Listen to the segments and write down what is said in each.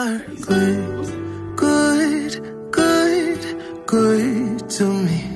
are good, good, good, good to me.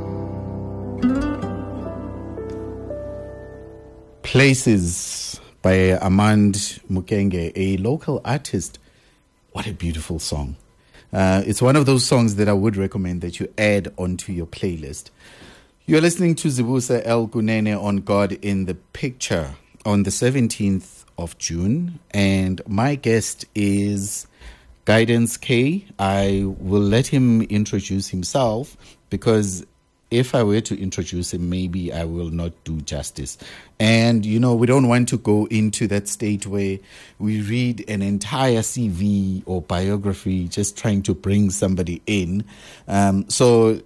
Places by Armand Mukenge, a local artist. What a beautiful song. It's one of those songs that I would recommend that you add onto your playlist. You're listening to Zibusa El Kunene on God in the Picture on the 17th of June. And my guest is Guidance K. I will let him introduce himself because if I were to introduce him, maybe I will not do justice. And, you know, we don't want to go into that state where we read an entire CV or biography just trying to bring somebody in. Let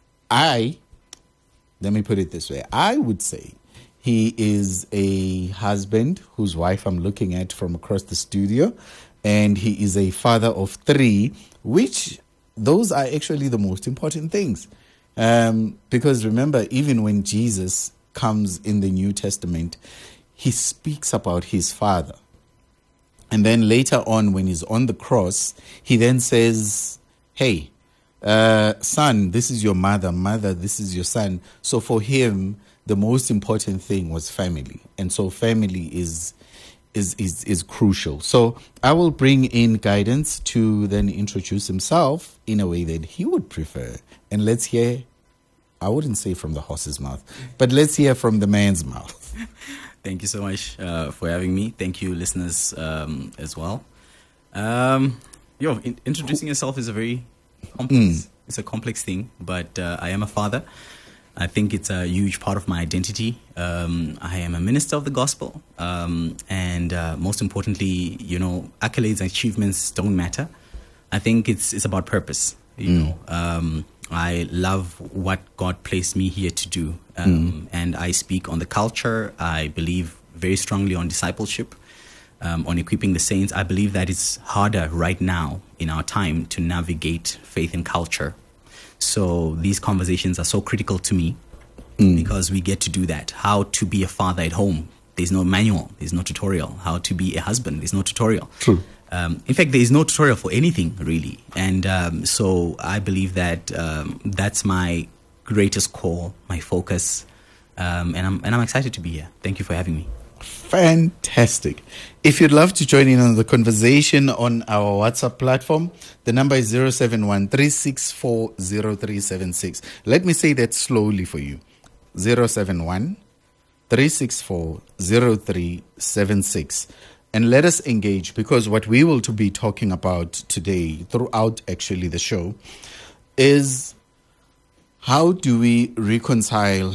me put it this way. I would say he is a husband whose wife I'm looking at from across the studio, and he is a father of 3, which those are actually the most important things. Because remember, even when Jesus comes in the New Testament, he speaks about his father. And then later on, when he's on the cross, he then says, hey, son, this is your mother. Mother, this is your son. So for him, the most important thing was family. And so family is crucial. So I will bring in Guidance to then introduce himself in a way that he would prefer. And let's hear, I wouldn't say from the horse's mouth, but let's hear from the man's mouth. Thank you so much for having me. Thank you, listeners, as well. Introducing yourself is a very complex, it's a complex thing, but I am a father. I think it's a huge part of my identity. I am a minister of the gospel. And most importantly, you know, accolades and achievements don't matter. I think it's about purpose. You know, I love what God placed me here to do. And I speak on the culture. I believe very strongly on discipleship, on equipping the saints. I believe that it's harder right now in our time to navigate faith and culture. So these conversations are so critical to me because we get to do that. How to be a father at home. There's no manual. There's no tutorial. How to be a husband. There's no tutorial. True. In fact, there is no tutorial for anything, really. And so I believe that that's my greatest call, my focus. And I'm excited to be here. Thank you for having me. Fantastic. If you'd love to join in on the conversation on our WhatsApp platform, the number is 071-364-0376. Let me say that slowly for you. 071-364-0376. And let us engage, because what we will to be talking about today, throughout actually the show, is how do we reconcile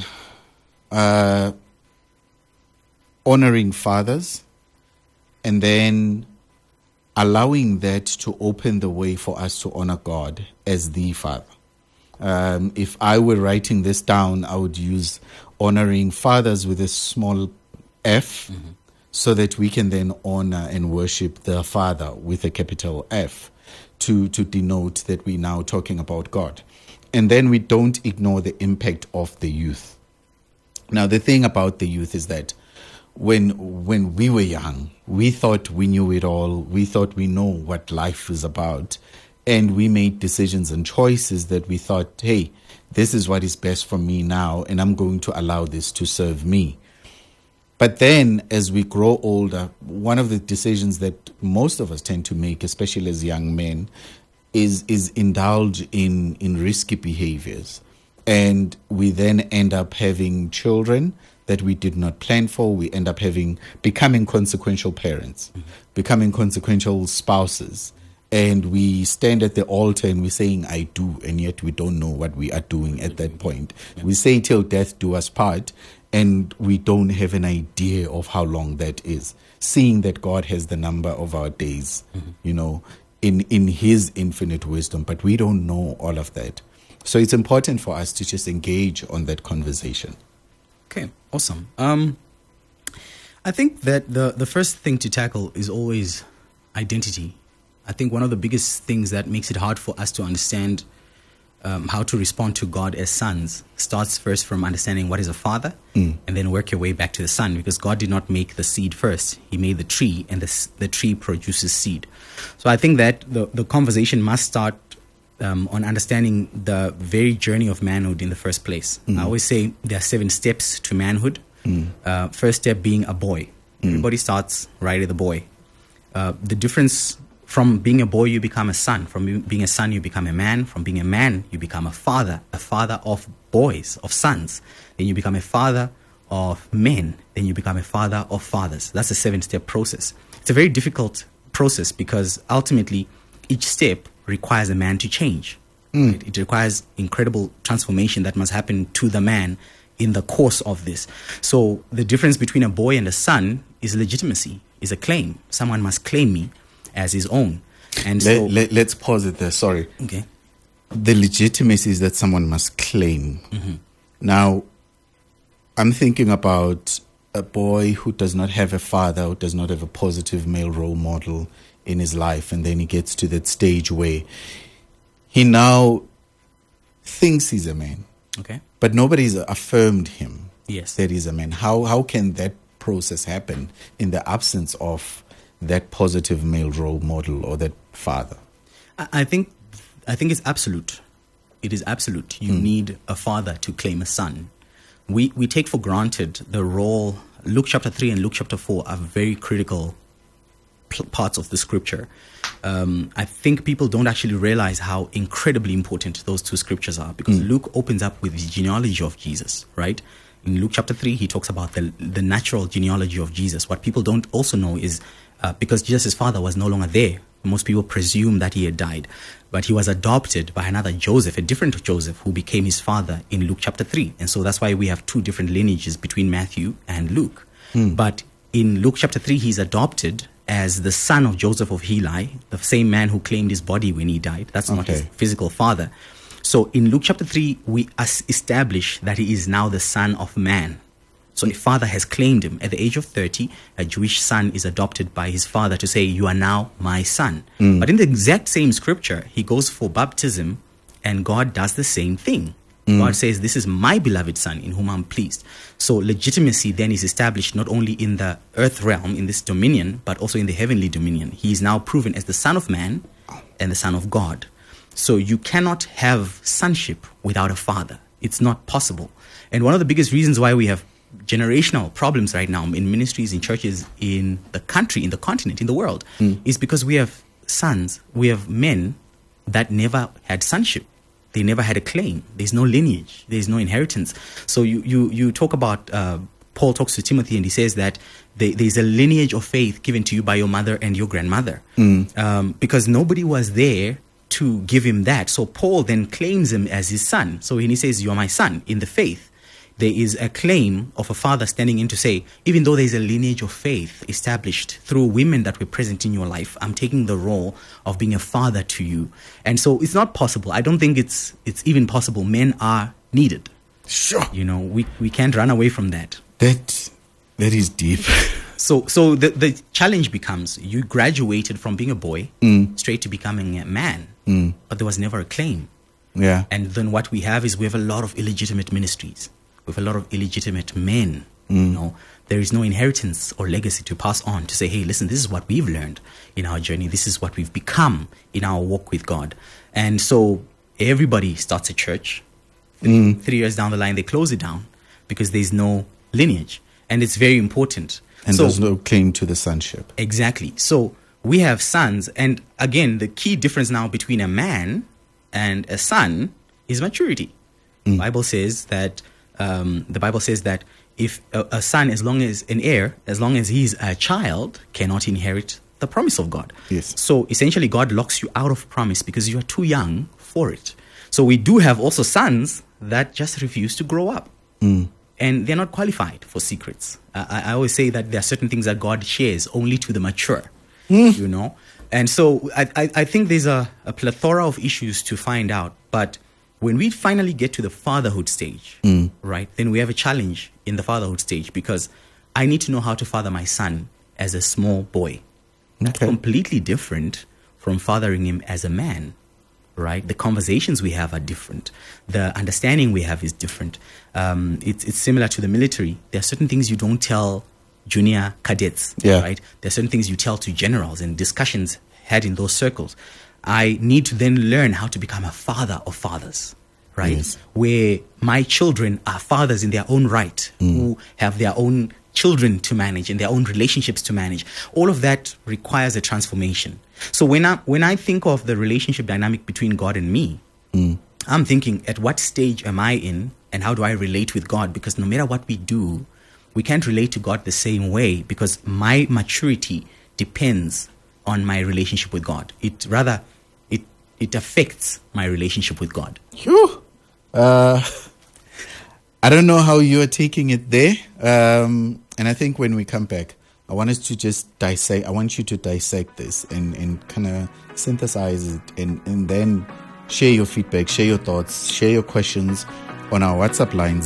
honoring fathers and then allowing that to open the way for us to honor God as the Father. If I were writing this down, I would use honoring fathers with a small f, so that we can then honor and worship the Father with a capital F to denote that we're now talking about God. And then we don't ignore the impact of the youth. Now, the thing about the youth is that when we were young, we thought we knew it all. We thought we know what life is about. And we made decisions and choices that we thought, hey, this is what is best for me now, and I'm going to allow this to serve me. But then as we grow older, one of the decisions that most of us tend to make, especially as young men, is indulge in risky behaviors. And we then end up having children that we did not plan for. We end up becoming consequential parents, becoming consequential spouses. And we stand at the altar and we're saying, I do, and yet we don't know what we are doing at that point. We say till death do us part, and we don't have an idea of how long that is. Seeing that God has the number of our days, you know, in his infinite wisdom, but we don't know all of that. So it's important for us to just engage on that conversation. Okay, awesome. I think that the first thing to tackle is always identity. I think one of the biggest things that makes it hard for us to understand how to respond to God as sons starts first from understanding what is a father, and then work your way back to the son, because God did not make the seed first. He made the tree, and the tree produces seed. So I think that the conversation must start on understanding the very journey of manhood in the first place. I always say there are 7 steps to manhood. First step being a boy. Everybody starts right at the boy. The difference: from being a boy, you become a son. From being a son, you become a man. From being a man, you become a father of boys, of sons. Then you become a father of men. Then you become a father of fathers. That's a 7-step process. It's a very difficult process because ultimately each step requires a man to change. Right? It requires incredible transformation that must happen to the man in the course of this. So the difference between a boy and a son is legitimacy, is a claim. Someone must claim me as his own. And so let's pause it there. Sorry. Okay. The legitimacy is that someone must claim. Now, I'm thinking about a boy who does not have a father, who does not have a positive male role model in his life, and then he gets to that stage where he now thinks he's a man. Okay. But nobody's affirmed him Yes. that he's a man. How can that process happen in the absence of that positive male role model or that father? I think it's absolute. It is absolute. You need a father to claim a son. We take for granted the role. Luke chapter 3 and Luke chapter 4 are very critical parts of the scripture. I think people don't actually realize how incredibly important those 2 scriptures are, because Luke opens up with the genealogy of Jesus, right? In Luke chapter 3, he talks about the natural genealogy of Jesus. What people don't also know is because Jesus' father was no longer there, most people presume that he had died, but he was adopted by another Joseph, a different Joseph, who became his father in Luke chapter 3. And so that's why we have 2 different lineages between Matthew and Luke. But in Luke chapter 3, he's adopted as the son of Joseph of Heli, the same man who claimed his body when he died. That's not his physical father. So in Luke chapter 3, we establish that he is now the son of man. So a father has claimed him. At the age of 30, a Jewish son is adopted by his father to say, you are now my son. But in the exact same scripture, he goes for baptism, and God does the same thing. God says, this is my beloved son in whom I'm pleased. So legitimacy then is established not only in the earth realm, in this dominion, but also in the heavenly dominion. He is now proven as the son of man and the son of God. So you cannot have sonship without a father. It's not possible. And one of the biggest reasons why we have generational problems right now in ministries, in churches, in the country, in the continent, in the world, is because we have sons, we have men that never had sonship. They never had a claim. There's no lineage. There's no inheritance. So you talk about, Paul talks to Timothy and he says that there's a lineage of faith given to you by your mother and your grandmother. Because nobody was there to give him that. So Paul then claims him as his son. So when he says, you are my son in the faith, there is a claim of a father standing in to say, even though there's a lineage of faith established through women that were present in your life, I'm taking the role of being a father to you. And so it's not possible. I don't think it's even possible. Men are needed. Sure. You know, we can't run away from that. That is deep. So the challenge becomes, you graduated from being a boy straight to becoming a man, but there was never a claim. Yeah. And then what we have is we have a lot of illegitimate ministries. We have a lot of illegitimate men. You know, there is no inheritance or legacy to pass on to say, hey, listen, this is what we've learned in our journey. This is what we've become in our walk with God. And so everybody starts a church. 3 years down the line, they close it down because there's no lineage. And it's very important. And there's no claim to the sonship. Exactly. So we have sons. And again, the key difference now between a man and a son is maturity. The Bible says that if a son, as long as an heir, as long as he's a child, cannot inherit the promise of God. Yes. So essentially, God locks you out of promise because you are too young for it. So we do have also sons that just refuse to grow up. And they're not qualified for secrets. I always say that there are certain things that God shares only to the mature, you know. And so I think there's a plethora of issues to find out. But when we finally get to the fatherhood stage, right, then we have a challenge in the fatherhood stage because I need to know how to father my son as a small boy. That's completely different from fathering him as a man, right? The conversations we have are different. The understanding we have is different. It's similar to the military. There are certain things you don't tell junior cadets, right? There are certain things you tell to generals, and discussions had in those circles. I need to then learn how to become a father of fathers, right? Yes. Where my children are fathers in their own right, who have their own children to manage and their own relationships to manage. All of that requires a transformation. So when I think of the relationship dynamic between God and me, I'm thinking, at what stage am I in, and how do I relate with God? Because no matter what we do, we can't relate to God the same way, because my maturity depends on my relationship with God. It affects my relationship with God. Phew. I don't know how you are taking it there. And I think when we come back, I want us to just dissect. I want you to dissect this and kind of synthesize it, and then share your feedback, share your thoughts, share your questions on our WhatsApp line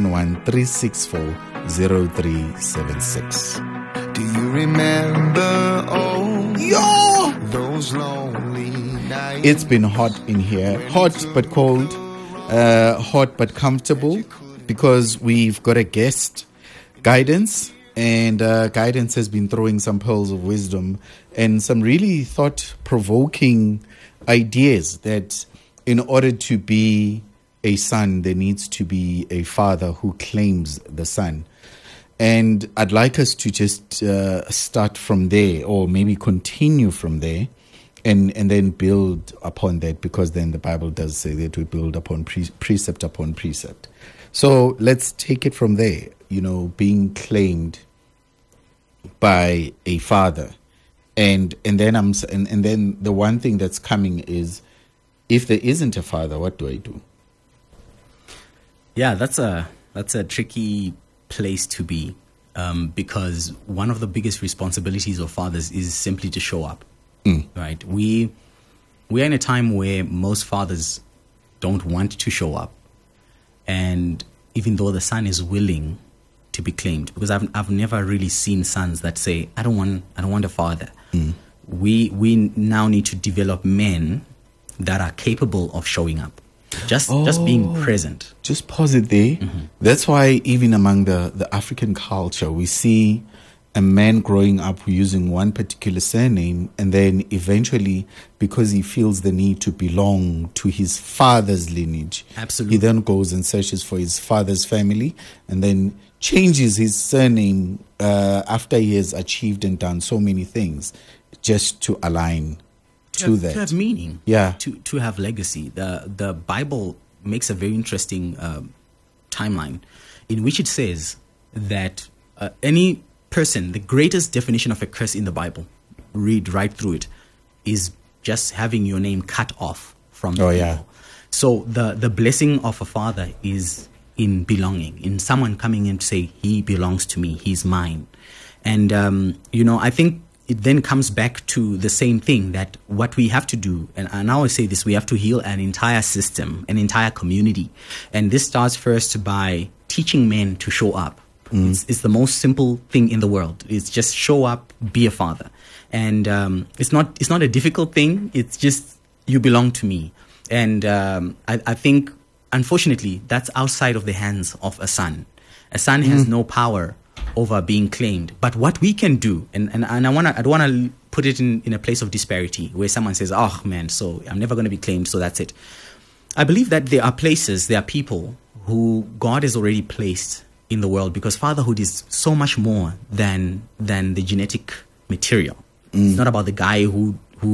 071-364-0376. Do you remember those lonely nights? It's been hot in here, hot but cold, hot but comfortable, because we've got a guest, Guidance, and Guidance has been throwing some pearls of wisdom and some really thought-provoking ideas that in order to be a son, there needs to be a father who claims the son. And I'd like us to just start from there, or maybe continue from there, and then build upon that, because then the Bible does say that we build upon precept upon precept. So let's take it from there, being claimed by a father. And then then the one thing that's coming is, if there isn't a father, what do I do? Yeah, that's a tricky place to be, because one of the biggest responsibilities of fathers is simply to show up. Right? We are in a time where most fathers don't want to show up, and even though the son is willing to be claimed, because I've never really seen sons that say, I don't want a father. We now need to develop men that are capable of showing up, just being present. Just pause it there. That's why even among the African culture, we see a man growing up using one particular surname, and then eventually, because he feels the need to belong to his father's lineage, Absolutely. he then goes and searches for his father's family, and then changes his surname after he has achieved and done so many things, just to align to that. To have meaning. Yeah. To have legacy. The Bible makes a very interesting timeline in which it says that any person, the greatest definition of a curse in the Bible, read right through it, is just having your name cut off from the people. Yeah. So the blessing of a father is in belonging, in someone coming in to say, he belongs to me, he's mine. And, I think it then comes back to the same thing, that what we have to do, and I always say this, we have to heal an entire system, an entire community. And this starts first by teaching men to show up. It's the most simple thing in the world. It's just show up, be a father. And it's not a difficult thing. It's just, you belong to me. And I think, unfortunately, that's outside of the hands of a son. A son has no power over being claimed. But what we can do, and I don't want to put it in a place of disparity where someone says, oh man, so I'm never going to be claimed, so that's it. I believe that there are people who God has already placed in the world, because fatherhood is so much more than the genetic material. It's not about the guy who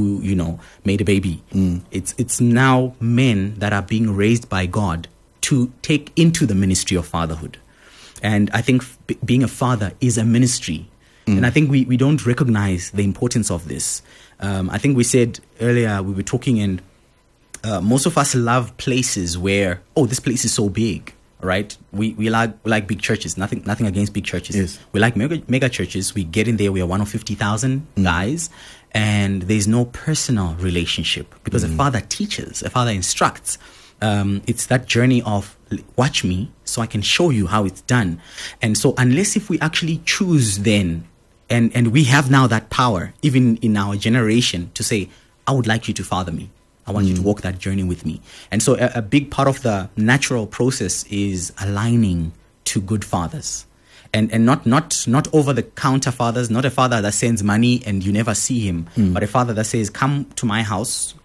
made a baby. It's now men that are being raised by God to take into the ministry of fatherhood. And I think being a father is a ministry. And I think we don't recognize the importance of this. I think we said earlier, we were talking, and most of us love places where, this place is so big, right? We like big churches. Nothing against big churches. Yes. We like mega churches. We get in there, we are one of 50,000 guys, and there's no personal relationship, because a father teaches, a father instructs. It's that journey of, watch me so I can show you how it's done. And so if we actually choose then, and we have now that power, even in our generation, to say, I would like you to father me. I want you to walk that journey with me. And so a big part of the natural process is aligning to good fathers. And not over the counter fathers, not a father that sends money and you never see him, but a father that says, come to my house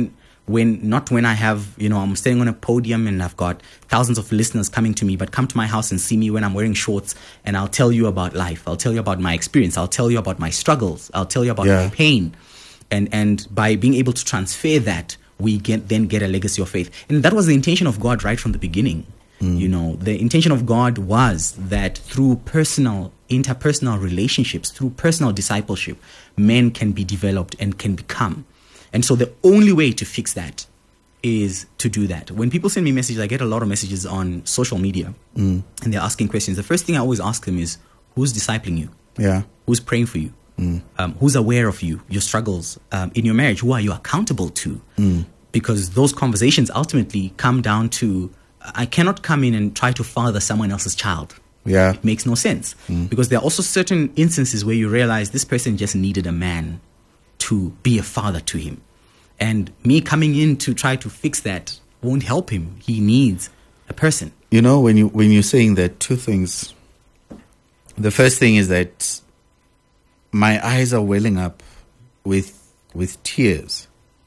not when I have, I'm standing on a podium and I've got thousands of listeners coming to me, but come to my house and see me when I'm wearing shorts, and I'll tell you about life. I'll tell you about my experience. I'll tell you about my struggles. I'll tell you about my pain. And by being able to transfer that, we then get a legacy of faith. And that was the intention of God right from the beginning. The intention of God was that through interpersonal relationships, through personal discipleship, men can be developed and can become. And so the only way to fix that is to do that. When people send me messages, I get a lot of messages on social media, and they're asking questions. The first thing I always ask them is, who's discipling you? Yeah. Who's praying for you? Who's aware of you, your struggles? In your marriage, who are you accountable to? Because those conversations ultimately come down to, I cannot come in and try to father someone else's child. Yeah. It makes no sense. Because there are also certain instances where you realize this person just needed a man to be a father to him. And me coming in to try to fix that won't help him. He needs a person. When you're saying that, two things. The first thing is that my eyes are welling up with tears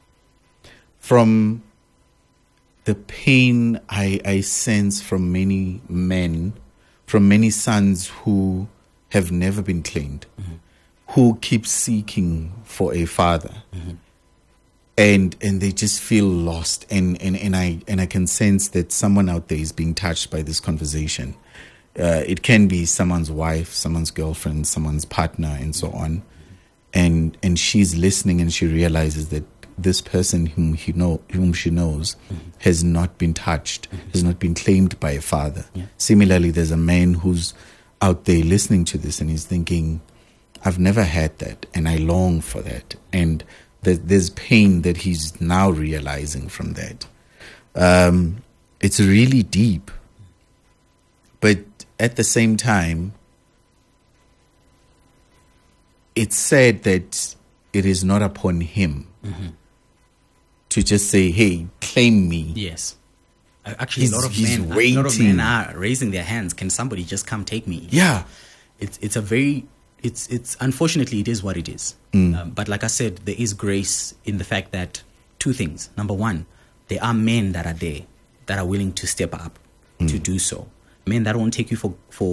from the pain I sense from many men, from many sons who have never been claimed, who keep seeking for a father, and they just feel lost. And I can sense that someone out there is being touched by this conversation. It can be someone's wife, someone's girlfriend, someone's partner, and so on. And she's listening, and she realizes that this person whom she knows has not been touched, has not been claimed by a father. Yeah. Similarly, there's a man who's out there listening to this, and he's thinking, I've never had that, and I long for that. And there's pain that he's now realizing from that. It's really deep. But at the same time, it's said that it is not upon him to just say, hey, claim me. Yes. Actually, a lot of men are raising their hands. Can somebody just come take me? Yeah. It's unfortunately, it is what it is. But like I said, there is grace in the fact that two things. Number one, there are men that are there that are willing to step up to do so. Men that won't take you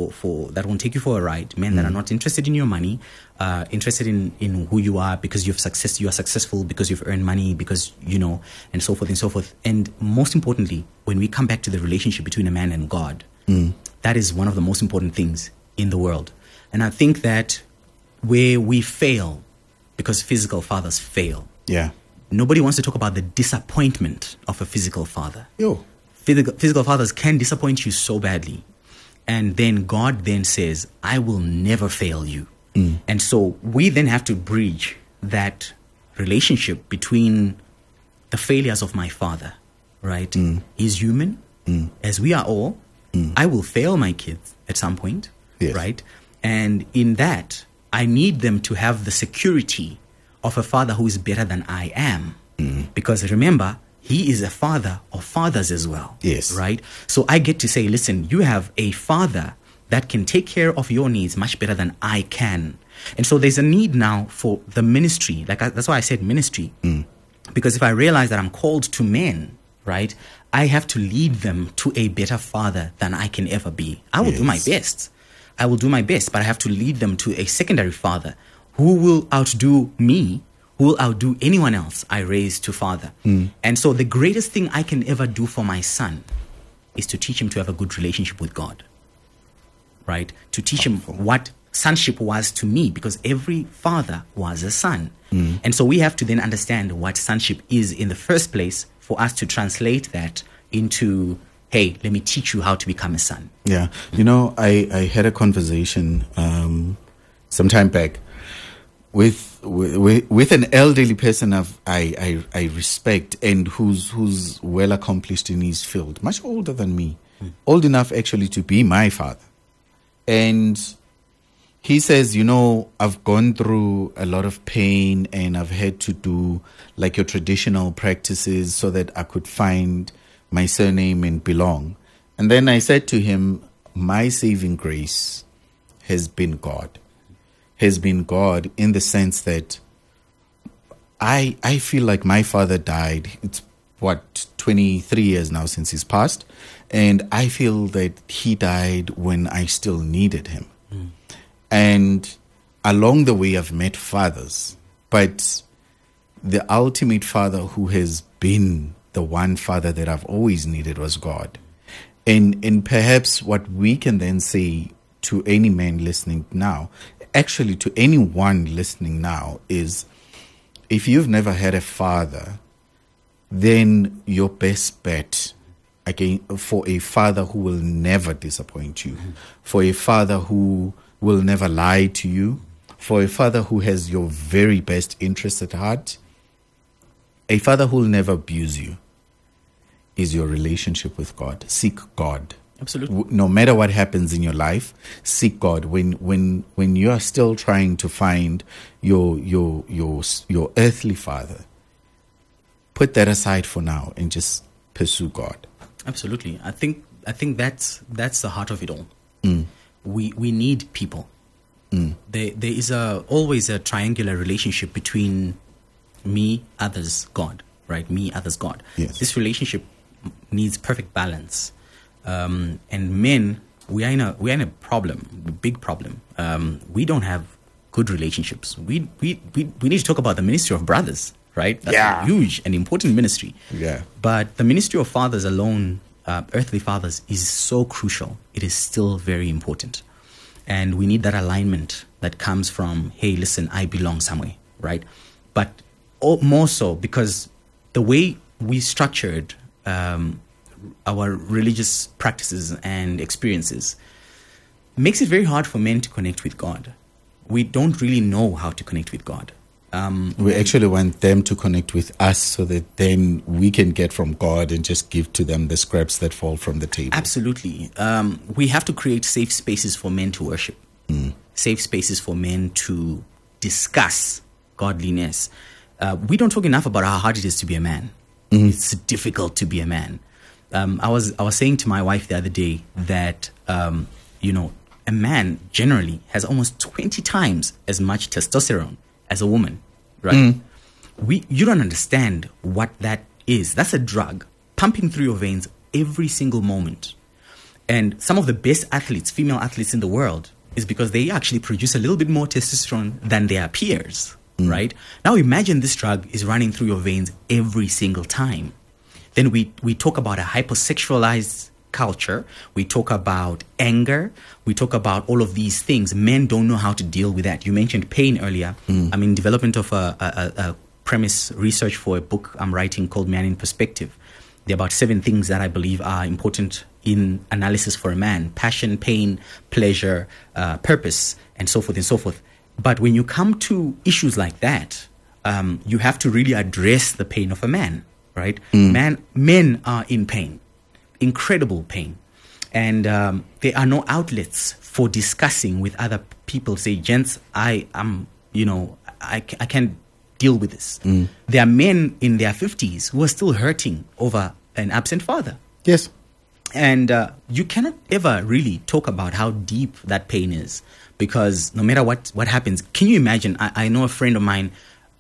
for a ride. Men that are not interested in your money, interested in who you are because you are successful, because you've earned money, because and so forth and so forth. And most importantly, when we come back to the relationship between a man and God, that is one of the most important things in the world. And I think that where we fail, because physical fathers fail. Yeah. Nobody wants to talk about the disappointment of a physical father. Yo. Physical fathers can disappoint you so badly. And then God then says, I will never fail you. And so we then have to bridge that relationship between the failures of my father, right? He's human, as we are all. I will fail my kids at some point, yes. Right? And in that, I need them to have the security of a father who is better than I am. Because remember, he is a father of fathers as well. Yes. Right? So I get to say, listen, you have a father that can take care of your needs much better than I can. And so there's a need now for the ministry. That's why I said ministry. Because if I realize that I'm called to men, right, I have to lead them to a better father than I can ever be. I will do my best. I will do my best, but I have to lead them to a secondary father who will outdo me, who will outdo anyone else I raise to father. And so the greatest thing I can ever do for my son is to teach him to have a good relationship with God, right? To teach him what sonship was to me, because every father was a son. And so we have to then understand what sonship is in the first place for us to translate that into, hey, let me teach you how to become a son. Yeah. I had a conversation some time back with an elderly person I respect and who's well accomplished in his field, much older than me, old enough actually to be my father. And He says, you know, I've gone through a lot of pain and I've had to do like your traditional practices so that I could find my surname and belong. And then I said to him, my saving grace has been God. Has been God in the sense that I feel like my father died. It's 23 years now since he's passed. And I feel that he died when I still needed him. And along the way, I've met fathers, but the ultimate father who has been the one father that I've always needed was God. And perhaps what we can then say to any man listening now, actually to anyone listening now, is if you've never had a father, then your best bet again for a father who will never disappoint you, for a father who will never lie to you, for a father who has your very best interest at heart, a father who will never abuse you, is your relationship with God. Seek God. Absolutely. No matter what happens in your life, seek God. When you are still trying to find your earthly father, put that aside for now and just pursue God. Absolutely. I think that's the heart of it all. We need people. There is always a triangular relationship between me, others, God. Right? Me, others, God. Yes. This relationship needs perfect balance. And men, we are in a problem, a big problem. We don't have good relationships. We need to talk about the ministry of brothers, right? That's a huge and important ministry. Yeah. But the ministry of fathers alone, earthly fathers, is so crucial. It is still very important. And we need that alignment that comes from, hey, listen, I belong somewhere, right? But more so because the way we structured our religious practices and experiences makes it very hard for men to connect with God. We don't really know how to connect with God. We actually want them to connect with us so that then we can get from God and just give to them the scraps that fall from the table. Absolutely. We have to create safe spaces for men to worship, safe spaces for men to discuss godliness. We don't talk enough about how hard it is to be a man. It's difficult to be a man. I was saying to my wife the other day that, a man generally has almost 20 times as much testosterone as a woman, right? You don't understand what that is. That's a drug pumping through your veins every single moment. And some of the best athletes, female athletes in the world, is because they actually produce a little bit more testosterone than their peers, right? Now imagine this drug is running through your veins every single time. Then we talk about a hypersexualized culture. We talk about anger. We talk about all of these things. Men don't know how to deal with that. You mentioned pain earlier. I'm in development of a premise research for a book I'm writing called Man in Perspective. There are about 7 things that I believe are important in analysis for a man: passion, pain, pleasure, purpose, and so forth and so forth. But when you come to issues like that, you have to really address the pain of a man, right? Men are in pain, incredible pain. And there are no outlets for discussing with other people. Say, gents, I can't deal with this. There are men in their 50s who are still hurting over an absent father. Yes. And you cannot ever really talk about how deep that pain is, because no matter what happens, can you imagine? I know a friend of mine,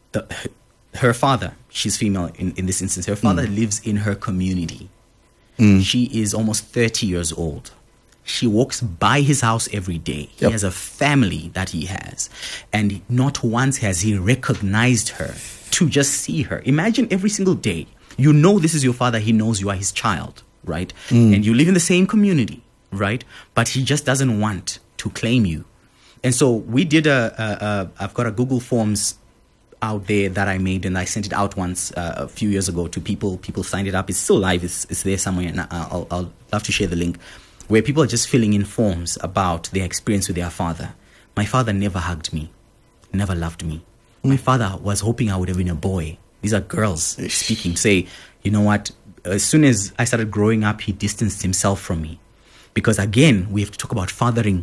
her father, she's female in this instance, her father lives in her community. She is almost 30 years old. She walks by his house every day. He has a family that he has. And not once has he recognized her to just see her. Imagine every single day. You know this is your father. He knows you are his child, right? And you live in the same community, right? But he just doesn't want to claim you. And so we did I've got a Google Forms out there that I made, and I sent it out once a few years ago to people. People signed it up. It's still live. It's there somewhere, and I'll love to share the link, where people are just filling in forms about their experience with their father. My father never hugged me, never loved me. My father was hoping I would have been a boy. These are girls speaking. Say, you know what? As soon as I started growing up, he distanced himself from me. Because again, we have to talk about fathering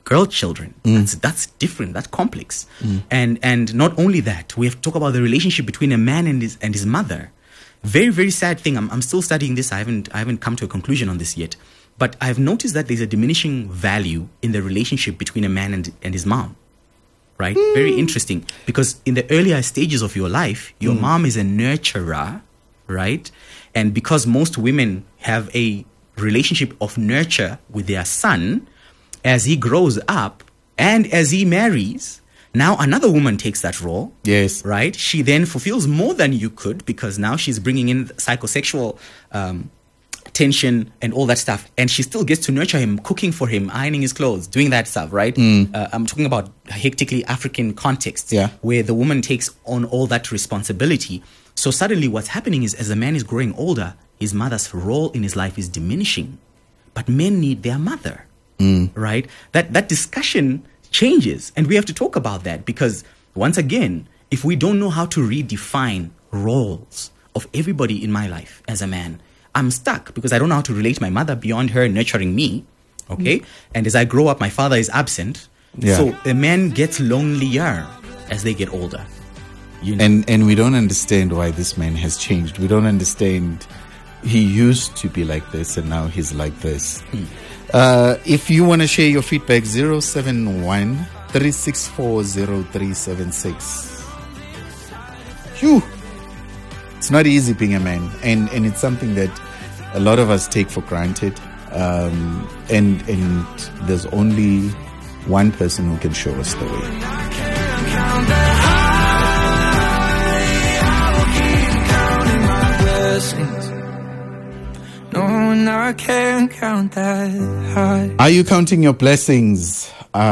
girl children. That's different. That's complex. And not only that, we have to talk about the relationship between a man and his mother. Very, very sad thing. I'm still studying this. I haven't come to a conclusion on this yet. But I've noticed that there's a diminishing value in the relationship between a man and his mom. Right? Very interesting. Because in the earlier stages of your life, your mom is a nurturer, right? And because most women have a relationship of nurture with their son, as he grows up and as he marries, now another woman takes that role. Yes. Right? She then fulfills more than you could, because now she's bringing in psychosexual tension and all that stuff. And she still gets to nurture him, cooking for him, ironing his clothes, doing that stuff, right? I'm talking about hectically African contexts, where the woman takes on all that responsibility. So suddenly what's happening is, as a man is growing older, his mother's role in his life is diminishing. But men need their mother, right? That discussion changes. And we have to talk about that, because once again, if we don't know how to redefine roles of everybody in my life as a man, I'm stuck, because I don't know how to relate to my mother beyond her nurturing me, okay? And as I grow up, my father is absent. So a man gets lonelier as they get older. You know? And we don't understand why this man has changed. We don't understand. He used to be like this, and now he's like this. If you want to share your feedback, 071 364 0376. Phew. It's not easy being a man, and it's something that a lot of us take for granted. And there's only one person who can show us the way. I can't count that high. Are you counting your blessings?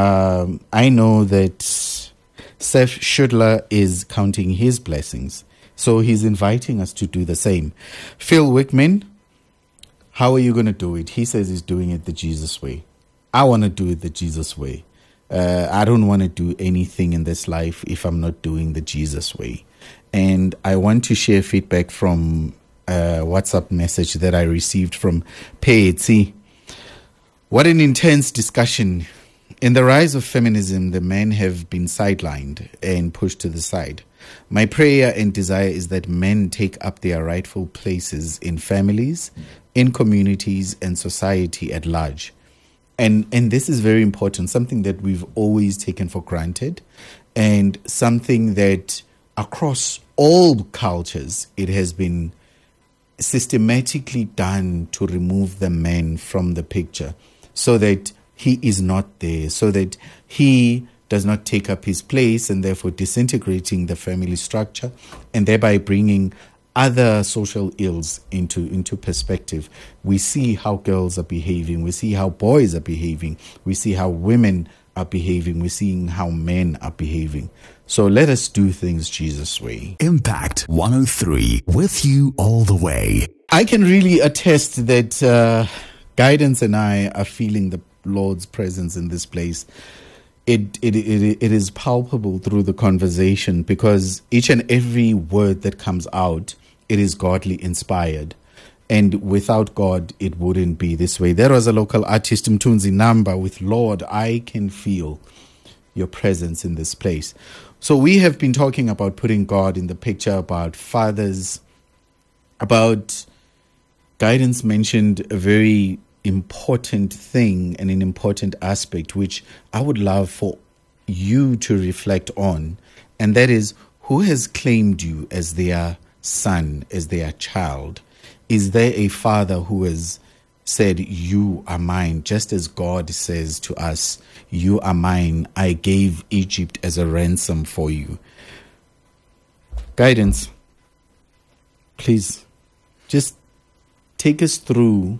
I know that Seth Schudler is counting his blessings, so he's inviting us to do the same. Phil Wickman, how are you going to do it? He says he's doing it the Jesus way. I want to do it the Jesus way. I don't want to do anything in this life if I'm not doing the Jesus way. And I want to share feedback from a WhatsApp message that I received from Peetsi. What an intense discussion. In the rise of feminism, the men have been sidelined and pushed to the side. My prayer and desire is that men take up their rightful places in families, in communities, and society at large. And this is very important, something that we've always taken for granted, and something that across all cultures, it has been systematically done to remove the man from the picture, so that he is not there, so that he does not take up his place, and therefore disintegrating the family structure, and thereby bringing other social ills into perspective. We see how girls are behaving, we see how boys are behaving, we see how women are behaving, we're seeing how men are behaving. So let us do things Jesus' way. Impact 103, with you all the way. I can really attest that Guidance and I are feeling the Lord's presence in this place. It is palpable through the conversation, because each and every word that comes out, it is godly inspired. And without God, it wouldn't be this way. There was a local artist, Mtunzi Namba, with Lord, I can feel your presence in this place. So we have been talking about putting God in the picture, about fathers, about Guidance mentioned a very important thing and an important aspect, which I would love for you to reflect on. And that is, who has claimed you as their son, as their child? Is there a father who has said, you are mine, just as God says to us, you are mine, I gave Egypt as a ransom for you? Guidance, please, just take us through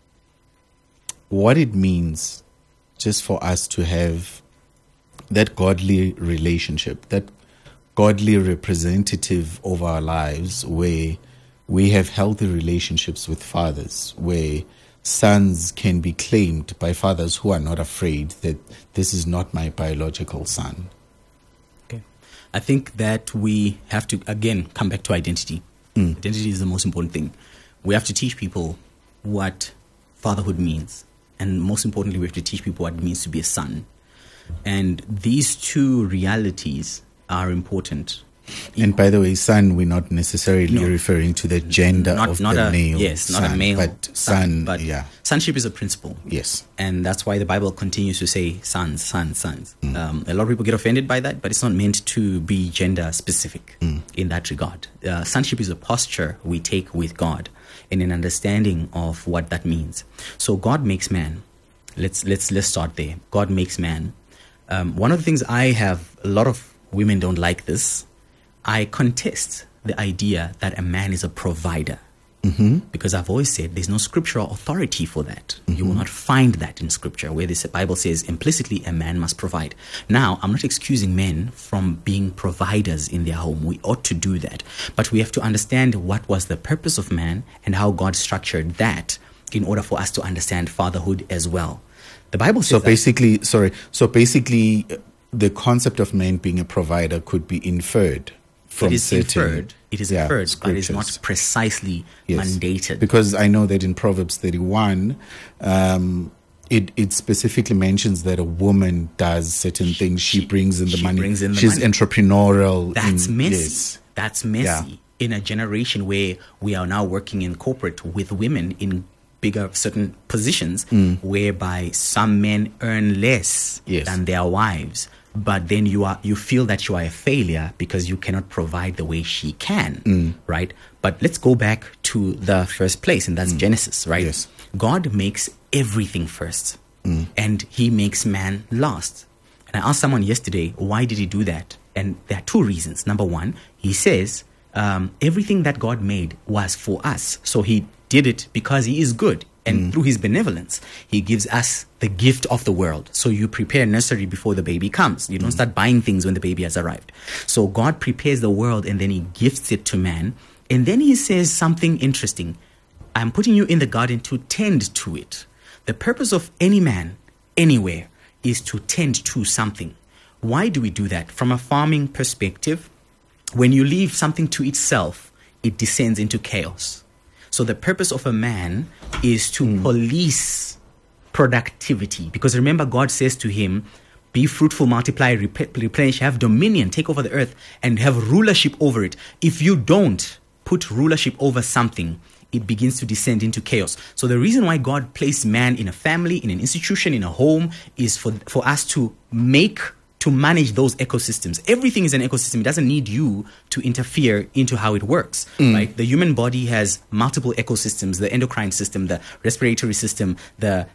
what it means just for us to have that godly relationship, that godly representative of our lives, where we have healthy relationships with fathers, where sons can be claimed by fathers who are not afraid that this is not my biological son. Okay. I think that we have to, again, come back to identity. Identity is the most important thing. We have to teach people what fatherhood means. And most importantly, we have to teach people what it means to be a son. And these two realities are important. And by the way, son, we're not necessarily referring to the gender of the male. Yes, son, not a male but son. But yeah, sonship is a principle. yes. And that's why the Bible continues to say sons, sons, sons. A lot of people get offended by that, but it's not meant to be gender specific in that regard. Sonship is a posture we take with God and an understanding of what that means. So God makes man. Let's start there. God makes man. One of the things I have, a lot of women don't like this. I contest the idea that a man is a provider. Because I've always said there's no scriptural authority for that. You will not find that in scripture where the Bible says implicitly a man must provide. Now, I'm not excusing men from being providers in their home. We ought to do that. But we have to understand what was the purpose of man and how God structured that in order for us to understand fatherhood as well. The Bible says So basically, the concept of man being a provider could be inferred from it is certain, inferred, but it's scriptures. not precisely mandated. Because I know that in Proverbs 31, it specifically mentions that a woman does certain things. She brings in the money. She's entrepreneurial. That's messy. Yes. That's messy. In a generation where we are now working in corporate with women in bigger certain positions, whereby some men earn less than their wives. But then you feel that you are a failure because you cannot provide the way she can, right? But let's go back to the first place, and that's Genesis, right? Yes. God makes everything first, and he makes man last. And I asked someone yesterday, why did he do that? And there are two reasons. Number one, he says everything that God made was for us. So he did it because he is good. And through his benevolence, he gives us the gift of the world. So you prepare nursery before the baby comes. You don't start buying things when the baby has arrived. So God prepares the world and then he gifts it to man. And then he says something interesting. I'm putting you in the garden to tend to it. The purpose of any man, anywhere, is to tend to something. Why do we do that? From a farming perspective, when you leave something to itself, it descends into chaos. So the purpose of a man is to police productivity. Because remember, God says to him, be fruitful, multiply, replenish, have dominion, take over the earth, and have rulership over it. If you don't put rulership over something, it begins to descend into chaos. So the reason why God placed man in a family, in an institution, in a home, is for us to manage those ecosystems. Everything is an ecosystem. It doesn't need you to interfere into how it works, right? The human body has multiple ecosystems, the endocrine system, the respiratory system, the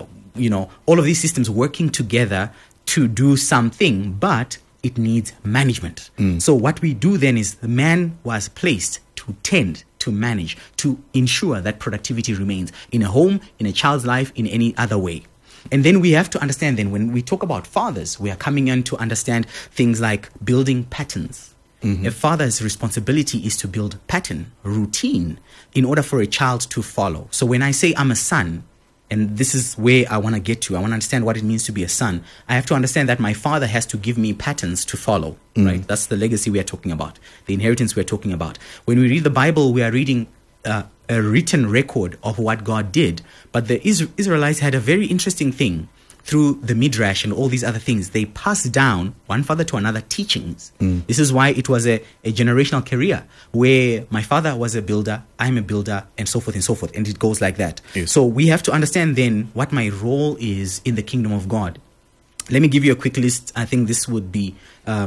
all of these systems working together to do something, but it needs management. So what we do then is the man was placed to tend, to manage, to ensure that productivity remains in a home, in a child's life, in any other way. And then we have to understand then when we talk about fathers, we are coming in to understand things like building patterns. A father's responsibility is to build pattern, routine, in order for a child to follow. So when I say I'm a son, and this is where I want to get to, I want to understand what it means to be a son. I have to understand that my father has to give me patterns to follow, right? That's the legacy we are talking about, the inheritance we are talking about. When we read the Bible, we are reading a written record of what God did. But the Israelites had a very interesting thing through the Midrash and all these other things. They passed down one father to another teachings. This is why it was a generational career where my father was a builder, I'm a builder, and so forth and so forth. And it goes like that. Yes. So we have to understand then what my role is in the kingdom of God. Let me give you a quick list. I think this would be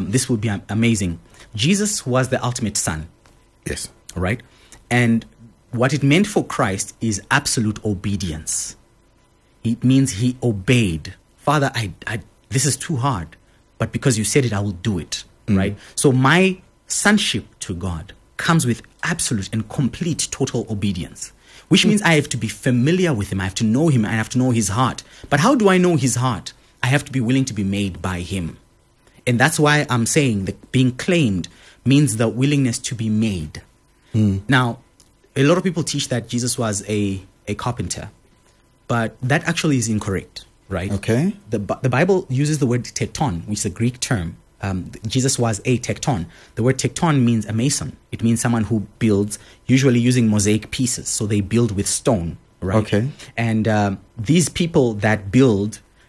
amazing. Jesus was the ultimate son. Yes. Right? And what it meant for Christ is absolute obedience. It means he obeyed. Father, this is too hard, but because you said it, I will do it. Right? So my sonship to God comes with absolute and complete total obedience, which means I have to be familiar with him. I have to know him. I have to know his heart. But how do I know his heart? I have to be willing to be made by him. And that's why I'm saying that being claimed means the willingness to be made. Now, a lot of people teach that Jesus was a carpenter, but that actually is incorrect, right? Okay. The Bible uses the word tekton, which is a Greek term. Jesus was a tekton. The word tekton means a mason. It means someone who builds, usually using mosaic pieces. So they build with stone, right? Okay. And these people that build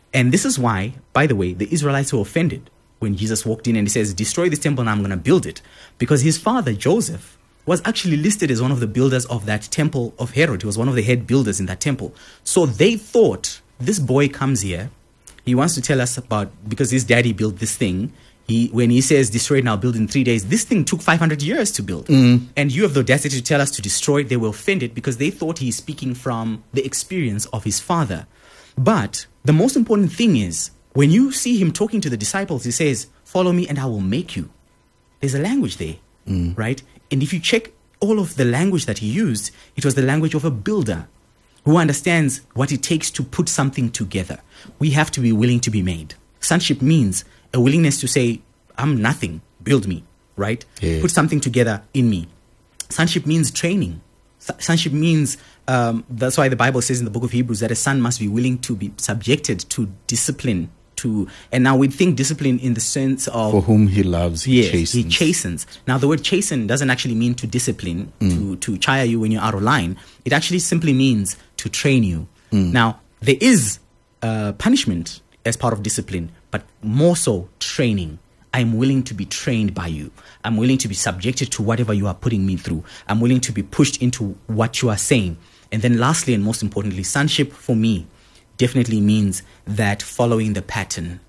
And this is why, by the way, the Israelites were offended when Jesus walked in and he says, destroy this temple and I'm going to build it. Because his father, Joseph, was actually listed as one of the builders of that temple of Herod. He was one of the head builders in that temple. So they thought, this boy comes here, he wants to tell us about, because his daddy built this thing. When he says destroy it now, build in 3 days, this thing took 500 years to build. And you have the audacity to tell us to destroy it. They were offended because they thought he's speaking from the experience of his father. But the most important thing is, when you see him talking to the disciples, he says, follow me and I will make you. There's a language there, right? And if you check all of the language that he used, it was the language of a builder who understands what it takes to put something together. We have to be willing to be made. Sonship means a willingness to say, I'm nothing, build me, right? Yes. Put something together in me. Sonship means training. Sonship means, that's why the Bible says in the book of Hebrews that a son must be willing to be subjected to discipline. And now we think discipline in the sense of... For whom he loves, he chastens. He chastens. Now the word chasten doesn't actually mean to discipline, to chire you when you're out of line. It actually simply means to train you. Now, there is punishment as part of discipline, but more so training. I'm willing to be trained by you. I'm willing to be subjected to whatever you are putting me through. I'm willing to be pushed into what you are saying. And then lastly, and most importantly, sonship for me definitely means that following the pattern.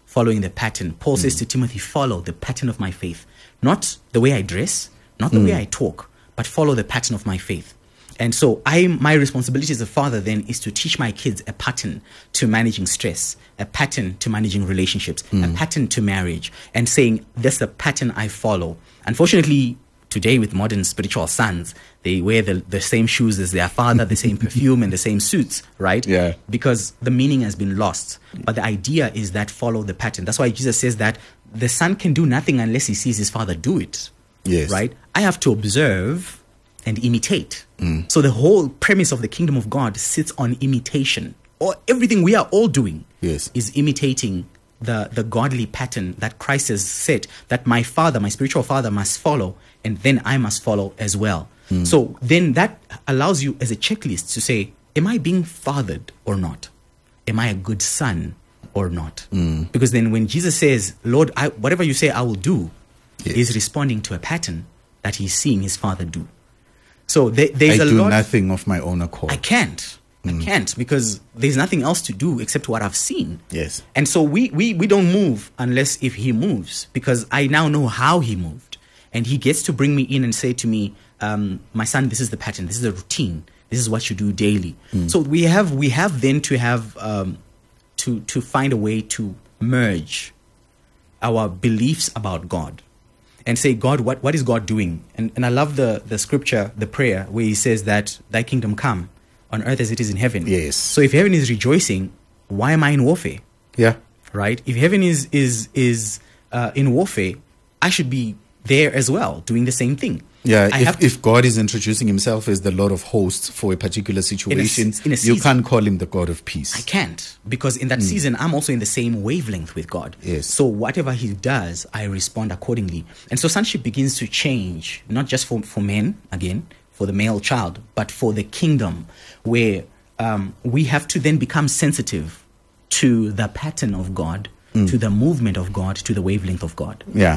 Paul says to Timothy, follow the pattern of my faith. Not the way I dress, not the way I talk, but follow the pattern of my faith. And so my responsibility as a father then is to teach my kids a pattern to managing stress, a pattern to managing relationships, a pattern to marriage, and saying, that's the pattern I follow. Unfortunately, today with modern spiritual sons, they wear the same shoes as their father, the same perfume and the same suits, right? Yeah. Because the meaning has been lost. But the idea is that follow the pattern. That's why Jesus says that the son can do nothing unless he sees his father do it. Yes. Right? I have to observe and imitate. So the whole premise of the kingdom of God sits on imitation. Or everything we are all doing is imitating the godly pattern that Christ has said that my father, my spiritual father, must follow, and then I must follow as well. So then that allows you as a checklist to say, am I being fathered or not? Am I a good son or not? Because then when Jesus says, Lord, whatever you say I will do, is responding to a pattern that he's seeing his father do. So there's I a do lot. nothing of my own accord. I can't because there's nothing else to do except what I've seen. Yes. And so we don't move unless if he moves, because I now know how he moved. And he gets to bring me in and say to me, my son, this is the pattern, this is the routine, this is what you do daily. So we have then to have to find a way to merge our beliefs about God and say, God, what is God doing? And I love the scripture, the prayer, where he says that thy kingdom come on earth as it is in heaven. Yes. So if heaven is rejoicing, why am I in warfare? Yeah. Right? If heaven is in warfare, I should be there as well, doing the same thing. Yeah, if God is introducing himself as the Lord of hosts for a particular situation, in a you can't call him the God of peace. I can't, because in that season, I'm also in the same wavelength with God. Yes. So whatever he does, I respond accordingly. And so sonship begins to change, not just for men, again, for the male child, but for the kingdom, where we have to then become sensitive to the pattern of God, to the movement of God, to the wavelength of God. Yeah.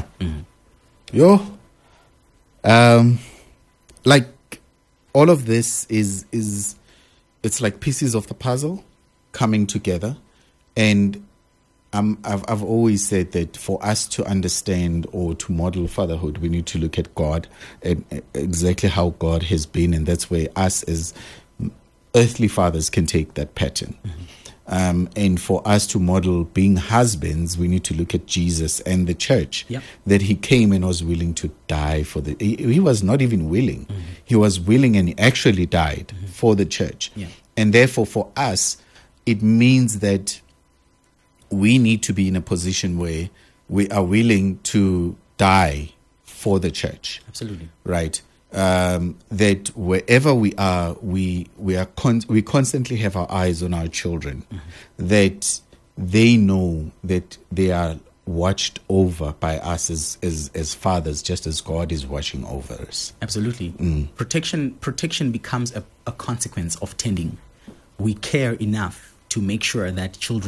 Like all of this is it's like pieces of the puzzle coming together, and I've always said that for us to understand or to model fatherhood, we need to look at God and exactly how God has been, and that's where us as earthly fathers can take that pattern. And for us to model being husbands, we need to look at Jesus and the church. Yep. That he came and was willing to die for he was not even willing. He was willing and he actually died for the church. Yeah. And therefore for us, it means that we need to be in a position where we are willing to die for the church. Absolutely. Right. That wherever we are, we constantly have our eyes on our children, that they know that they are watched over by us as fathers, just as God is watching over us. Absolutely. Protection becomes a consequence of tending. We care enough to make sure that children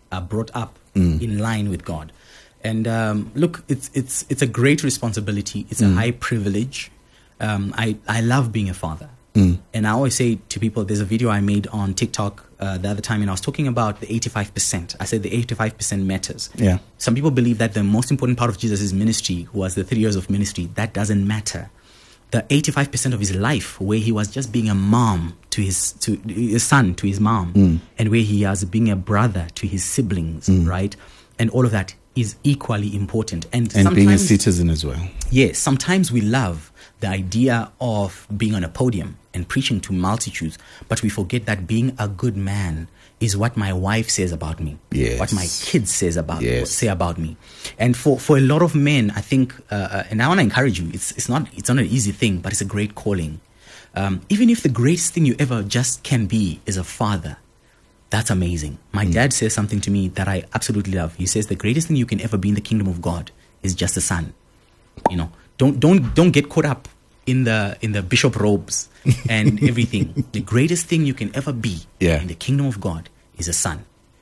are brought up in line with God. And look, it's a great responsibility. It's a high privilege. I love being a father. And I always say to people, there's a video I made on TikTok the other time, and I was talking about the 85%. I said the 85% matters. Yeah. Some people believe that the most important part of Jesus' ministry was the 3 years of ministry. That doesn't matter. The 85% of his life, where he was just being a mom to his son, to his mom, and where he was being a brother to his siblings, right? And all of that is equally important. And being a citizen as well. Yes, sometimes we love the idea of being on a podium and preaching to multitudes, but we forget that being a good man is what my wife says about me, yes. what my kids say about me. And for a lot of men, I think, and I want to encourage you, it's not an easy thing, but it's a great calling. Even if the greatest thing you ever just can be is a father, that's amazing. My dad says something to me that I absolutely love. He says the greatest thing you can ever be in the kingdom of God is just a son. You know, don't get caught up in the bishop robes and everything. The greatest thing you can ever be in the kingdom of God is a son.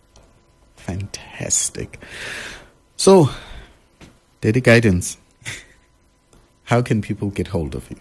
Fantastic. So, Daddy Guidance, how can people get hold of you?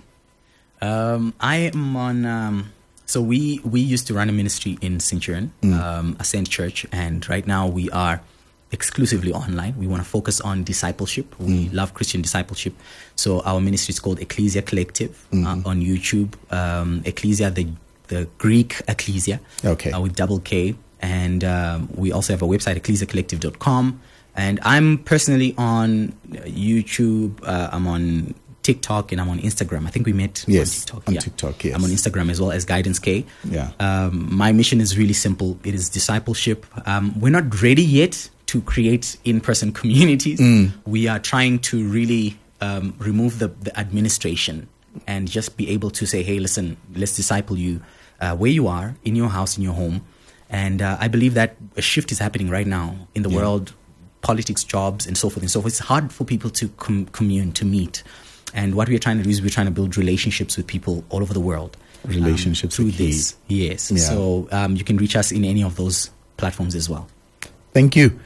I am on. So we used to run a ministry in Centurion, Ascent Church, and right now we are exclusively online. We want to focus on discipleship. We love Christian discipleship. So our ministry is called Ecclesia Collective on YouTube. Ecclesia, the Greek Ecclesia, with double K. And we also have a website, ecclesiacollective.com. And I'm personally on YouTube. I'm on TikTok, and I'm on Instagram. I think we met on TikTok. TikTok, yes. I'm on Instagram as well as Guidance K. Yeah. My mission is really simple. It is discipleship. We're not ready yet to create in-person communities. We are trying to really remove the administration and just be able to say, hey, listen, let's disciple you where you are, in your house, in your home. And I believe that a shift is happening right now in the world, politics, jobs, and so forth and so forth. It's hard for people to commune, to meet. And what we're trying to do is we're trying to build relationships with people all over the world. Relationships through with this. Yes. Yeah. So you can reach us in any of those platforms as well. Thank you.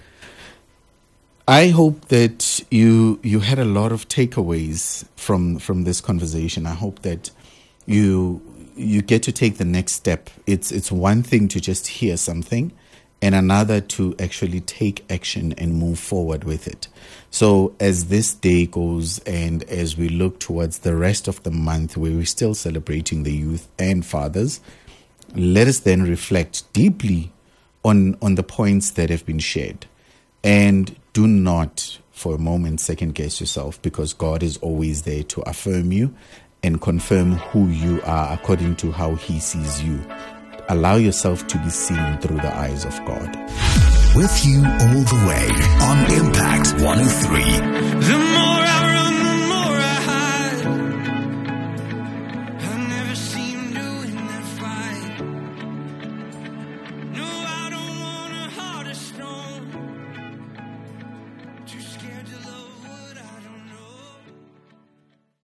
I hope that you had a lot of takeaways from this conversation. I hope that you get to take the next step. It's one thing to just hear something, and another to actually take action and move forward with it. So as this day goes, and as we look towards the rest of the month where we're still celebrating the youth and fathers, let us then reflect deeply on the points that have been shared. And do not for a moment second guess yourself, because God is always there to affirm you and confirm who you are according to how he sees you. Allow yourself to be seen through the eyes of God. With you all the way on Impact 103.